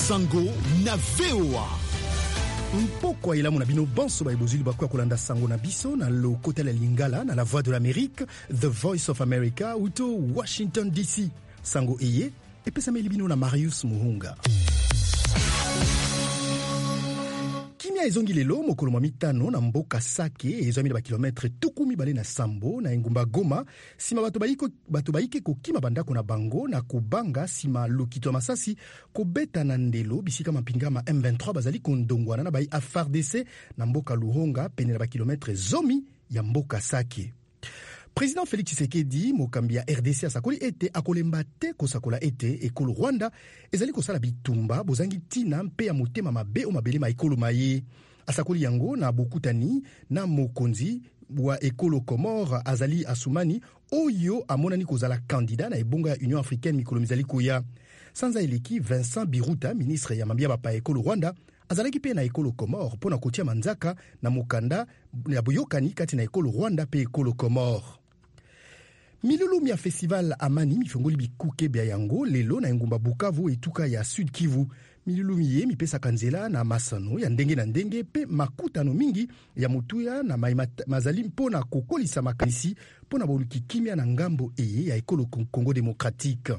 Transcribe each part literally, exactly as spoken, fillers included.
Sango na V O A. Mpoko elamu na bino banso ba ebozuli bakwa kolanda sango na biso na lo kota la lingala na la voix de l'Amérique, The Voice of America uto Washington D C. Sango eye epesa meli bino na Marius Muhunga. Kimia ezongi lelo mokolo mwa mitano na mboka Sake ezwami na ba kilometre tukumi bale na Sambo na engumba Goma sima bato bayiko bato bayike kokima bandako na bango na kubanga sima lokito masasi kobeta na ndelo bisika mapinga ma M vingt-trois bazali kondongwana na bai F A R D C na mboka Luhonga pene na ba kilometre zomi ya mboka Sake. Président Félix Tshisekedi mokambi ya R D C asakoli ete akolemba te kosakola ete ekolo Rwanda ezali kosala bitumba bozangi tina mpe ya motema mabe o mabele ma ekolo maye. Asakoli yango na bokutani na mokonzi wa ekolo Comore Azali Assoumani oyo amonani kozala candidat na ebonga ya Union Africaine mikolo mizali koya. Sanza eleki Vincent Biruta ministre ya mambia bapa ekolo Rwanda azalaki pe na ekolo Comore pona kotia manzaka na mokanda ya boyokani kati na ekolo Rwanda pe ekolo Comore. Milulumi ya festival Amani mifongoli bikuke bya yango lelo na engumba Bukavu etuka ya Sud Kivu. Milulumi ye mipesa kanzela na masano ya ndenge na ndenge pe makutano mingi ya mutuya na mazali mpona kokolisa makanisi pona boluki kimia na ngambo eye ya ekolo Congo Démocratique.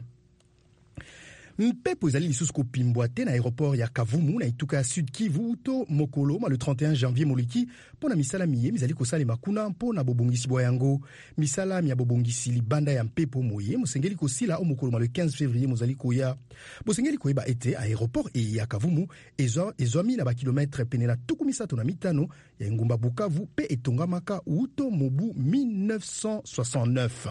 Mpepo ezali lisusu kopimbwa te na aéroport ya Kavumu na etuka ya Sud Kivu to mokolo ma le trente et un janvier moliki pona misala miye mizali kosala makuna pona bobongisi bwa yango. Misala ya bobongisi libanda ya mpepo moye mosengeli kosila o mokolo ma le quinze février mozali koya. Bosengeli koyeba ete aéroport e ya Kavumu ezwa ezwami na ba kilometre pene na tuku misato na mitano ya ngumba Bukavu pe etongamaka uto mobu mille neuf cent soixante-neuf.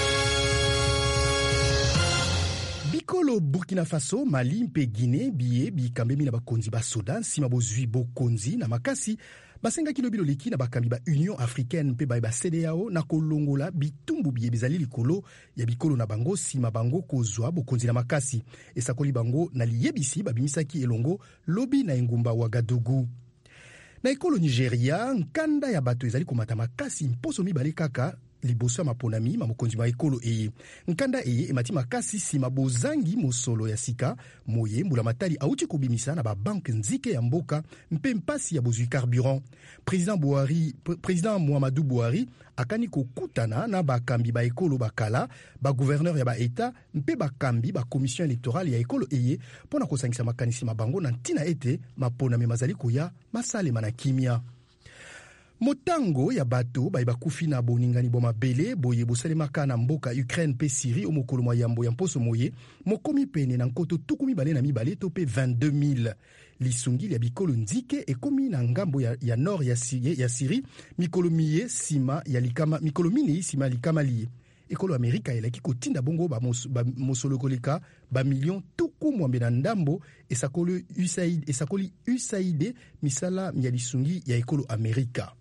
Bikolo Burkina Faso, Mali mpe Guinée biye bikambemi na bakonzi ba Sudan sima bozwi bokonzi na makasi basenga kilo bilo leki na bakambi ba Union Africaine mpe ba C D A O na kolongola bitumbu biye bizali likolo ya bikolo na bango sima bango kozwa bokonzi na makasi esakoli bango na liyebisi babimisaki elongo lobi na engumba Ouagadougou. Na ekolo Nigeria nkanda ya bato ezali komata makasi mposo mibale kaka liboso ya maponami ma mokonzi ma ekolo eye. Nkanda eye emati makasi sima bozangi mosolo ya sika moye mbula matali auti kubimisa na ba banke nzike ya mboka mpe mpasi ya bozui carburant. Président Buhari, Président Muhammadu Buhari akani kokutana na bakambi ba ekolo bakala, ba gouverneur ya ba eta mpe bakambi ba commission électorale ya ekolo eye pona kosangisa makanisi mabango na ntina ete maponami mazali koya masale manakimia. Motango ya bato ba bakufi na boningani boma bele boye bosalemaka na mboka Ukraine pe Syrie o mokolo mwa yambo ya mposo moye mokomi pene na nkoto tukumi bale na mibale to pe vingt-deux mille. Lisungili ya bikolo nzike ekomi na ngambo ya, ya nord ya Syrie, ya Syrie mikolo miye sima ya likama mikolo mini sima likama liye. Ekolo Amerika elaki kotinda bongo ba, mos, ba mosolo koleka ba million tuku mwambe na ndambo esakoli U S A I D esakoli U S A I D misala ya lisungi ya ekolo Amerika.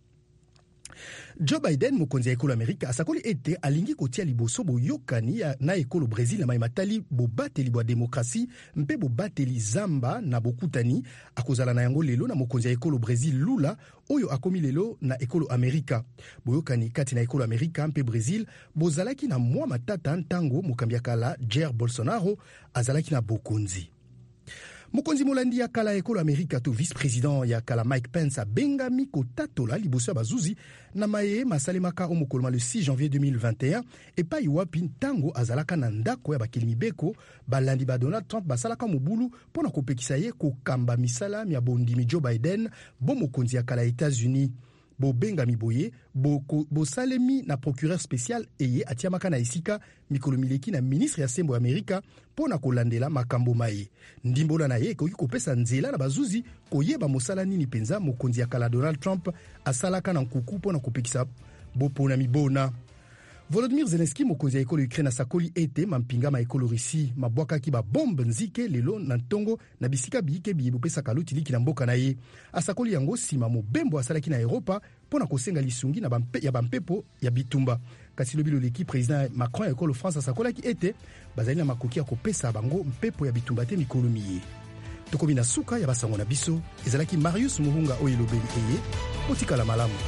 Joe Biden mokonzi ya ekolo Amerika asakoli ete alingi kotia liboso boyokani na ekolo Brésil na maimatali bobateli bwa demokrasi mpe bobateli zamba na bokutani akozala na yango lelo na mokonzi ya ekolo Brésil Lula oyo akomi lelo na ekolo Amerika. Boyokani kati na ekolo Amerika mpe Brésil bozalaki na mwa matata ntango mokambi ya kala Jair Bolsonaro azalaki na bokonzi. Mokonzi molandi ya kala ekolo Amerika to vice-président ya kala Mike Pence bengami kotatola liboso ya bazuzi na maye masalemaka o mokolo le six janvier deux mille vingt et un epai wapi ntango azalaka na ndako ya bakili mibeko balandi ba Donald Trump basalaka mobulu pona kopekisa ye kokamba misala ya bondimi Joe Biden bo mokonzi ya kala États-Unis. Bo benga miboye, bo, bo salemi na procureur spécial eye atiamaka na esika mikolo mileki na ministre ya sembo Amerika pona kolandela makambo maye. Ndimbola na ye koki kopesa nzela na bazuzi koyeba mosala nini penza mokonzi ya kala Donald Trump asalaka na nkuku pona kopekisa bo pona mibona. Volodymyr Zelensky mokonzi ya ekolo Ukraine asakoli ete mampinga ma ekolo Russie mabwaka ki ba bombe nzike lelo na ntongo na bisika biike biye bopesa kaluti liki na mboka na ye. Asakoli yango sima mobembo asalaki na Europa pona kosenga lisungi na bampe, ya bampepo ya bitumba. Kasi lobilo leki président Macron ya ekolo France asakolaki ete bazali na makoki ya kopesa bango mpepo ya bitumba te mikolo miye. Tokomi na suka ya basango na biso ezalaki Marius Muhunga oyo lobeli eye otikala malamu.